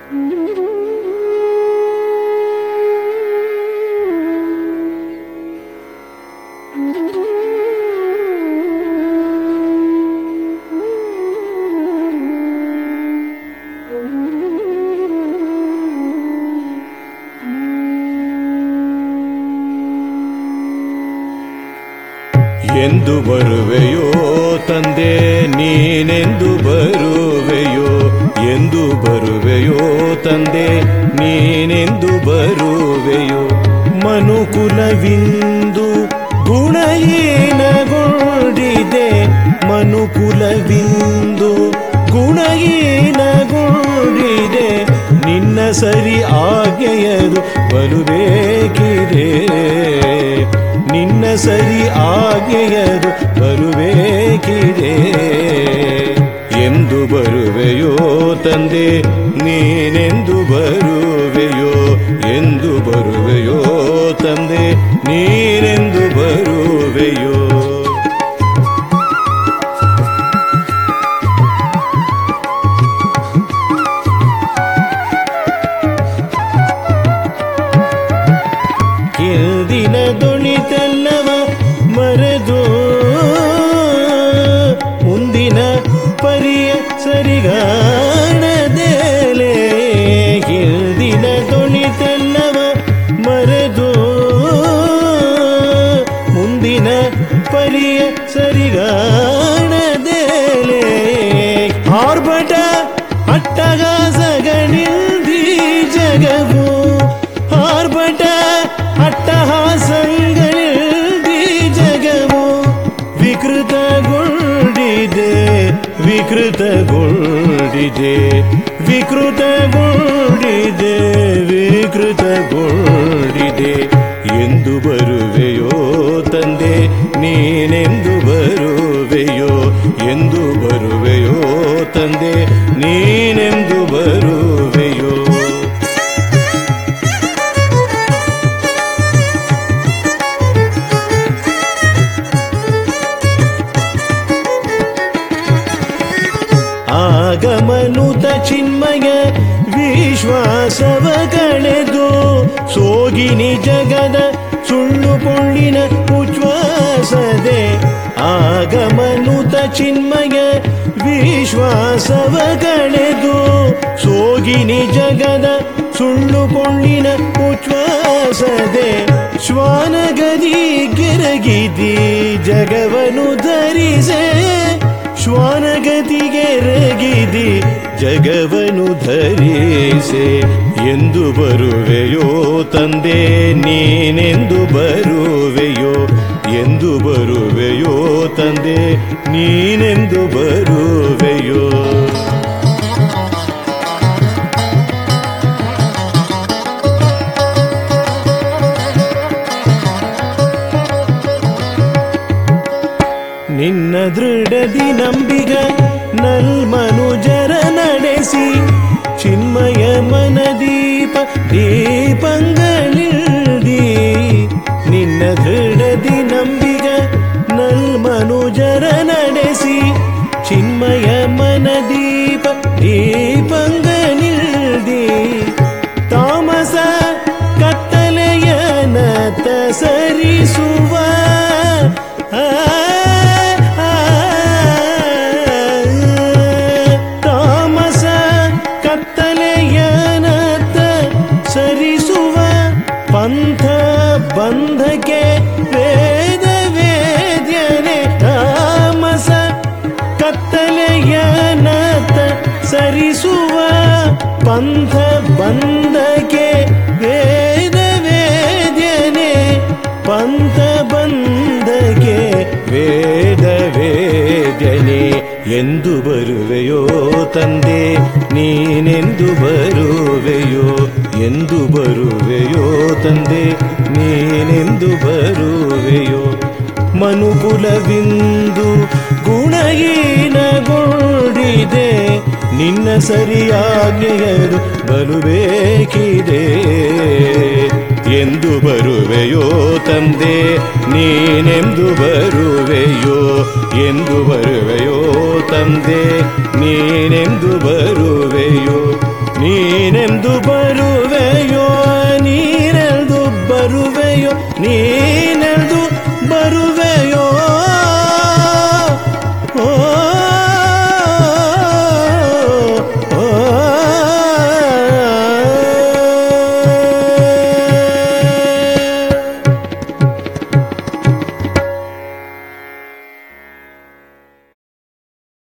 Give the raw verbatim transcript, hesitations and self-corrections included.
ಎಂದು ಬರುವೆಯೋ ತಂದೆ ನೀನೆಂದು ಬರುವೆಯೋ ಎಂದು ಬರುವೆಯೋ ತಂದೆ ನೀನೆಂದು ಬರುವೆಯೋ ಮನುಕುಲವಿಂದು ಗುಣಹೀನಗೊಂಡಿದೆ ಮನುಕುಲವಿಂದು ಗುಣಹೀನಗೊಂಡಿದೆ ನಿನ್ನ ಸರಿ ಆಜ್ಞೆಯದು ಬರುಬೇಕಿದೆ ನಿನ್ನ ಸರಿ ಆಜ್ಞೆಯದು ಬರುಬೇಕಿದೆ ಎಂದು ಬರುವೆಯೋ ತಂದೆ ನೀನೆಂದು ಬರುವೆಯೋ ಎಂದು ಬರುವೆಯೋ ತಂದೆ ನೀನೆಂದು ಬರುವೆಯೋ ಕೆಲ್ದಿನ ದೊಣಿತೆಲ್ಲವ ಮರೆದು ಮುಂದಿನ ಪರಿಯ ಸರಿಗಾಣದೇಲೆ ಕೆಲ್ದಿನ ದೊಣಿತೆಲ್ಲವ ಮರೆದು ಮುಂದಿನ ಪರಿಯ ಸರಿಗಾಣದೇಲೆ ಆರ್ಭಟ ಅಟ್ಟಗಾಸಗಳಿಲ್ದಿ ಜಗವು ಆರ್ಭಟ ಅಟ್ಟಹಾಸಗಳಿಲ್ದಿ ಜಗವು ವಿಕೃತಗೊಂಡಿದೆ ವಿಕೃತಗೊಂಡಿದೆ ವಿಕೃತಗೊಂಡಿದೆ ವಿಕೃತಗೊಂಡಿದೆ ಎಂದು ಬರುವೆಯೋ ತಂದೆ ನೀನೆಂದು ಬರುವೆಯೋ ಎಂದು ಬರುವೆಯೋ ತಂದೆ ನೀನೆಂದು ಬರುವೆಯೋ ಆಗಮನುತ ಚಿನ್ಮಯ ವಿಶ್ವಾಸವ ಕಳೆದು ಸೋಗಿನಿ ಜಗದ ಸುಳ್ಳು ಪೊಳ್ಳಿನ ಉಚ್ಛ್ವಾಸದೆ ಆಗಮನುತ ಚಿನ್ಮಯ ವಿಶ್ವಾಸವ ಕಳೆದು ಸೋಗಿನಿ ಜಗದ ಸುಳ್ಳು ಪೊಳ್ಳಿನ ಉಚ್ಛ್ವಾಸದೆ ಶ್ವಾನಗದಿ ಗೆರಗಿದಿ ಜಗವನು ಧರಿಸೆ ಶ್ವಾನಗತಿಗೆ ರಗಿದಿ ಜಗವನು ಧರಿಸೆ ಎಂದು ಬರುವೆಯೋ ತಂದೆ ನೀನೆಂದು ಬರುವೆಯೋ ಎಂದು ಬರುವೆಯೋ ತಂದೆ ನೀನೆಂದು ಬರುವೆಯೋ ನಿನ್ನ ದೃಢದಿ ನಂಬಿಗ ನಲ್ಮನುಜರ ನಡೆಸಿ ಚಿನ್ಮಯ ಮನದೀಪ ದೀಪಂಗಳಿಲ್ದಿ ನಿನ್ನ ದೃಢದಿ ನಂಬಿಗ ನಲ್ಮನುಜರ ನಡೆಸಿ ಚಿನ್ಮಯ ಮನದೀಪ ದೀಪಂಗಳಿಲ್ದಿ ತಾಮಸ ಕತ್ತಲೆಯನತ ಸರಿಸುವ ಪಂಥ ಬಂಧಕ್ಕೆ ವೇದ ವೇದ್ಯನೆ ತಾಮಸ ಕತ್ತಲೆಯನತ ಸರಿಸುವ ಪಂಥ ಬಂಧಕ್ಕೆ ವೇದ ವೇದ್ಯನೆ ಪಂಥ ಬಂಧಕ್ಕೆ ವೇದ ವೇದ್ಯನೆ ಎಂದು ಬರುವೆಯೋ ತಂದೆ ನೀನೆಂದು ಬರುವೆಯೋ ಎಂದು ಬರುವೆಯೋ ತಂದೆ ನೀನೆಂದು ಬರುವೆಯೋ ಮನುಕುಲವಿಂದು ಗುಣಹೀನಗೊಂಡಿದೆ ನಿನ್ನ ಸರಿಯಾಜ್ಞೆಯದು ಬರುಬೇಕಿದೆ ಎಂದು ಬರುವೆಯೋ ತಂದೆ ನೀನೆಂದು ಬರುವೆಯೋ ಎಂದು ಬರುವೆಯೋ ತಂದೆ ನೀನೆಂದು ಬರುವೆಯೋ ನೀನೆ ಬರುವೆಯೋ ನೀ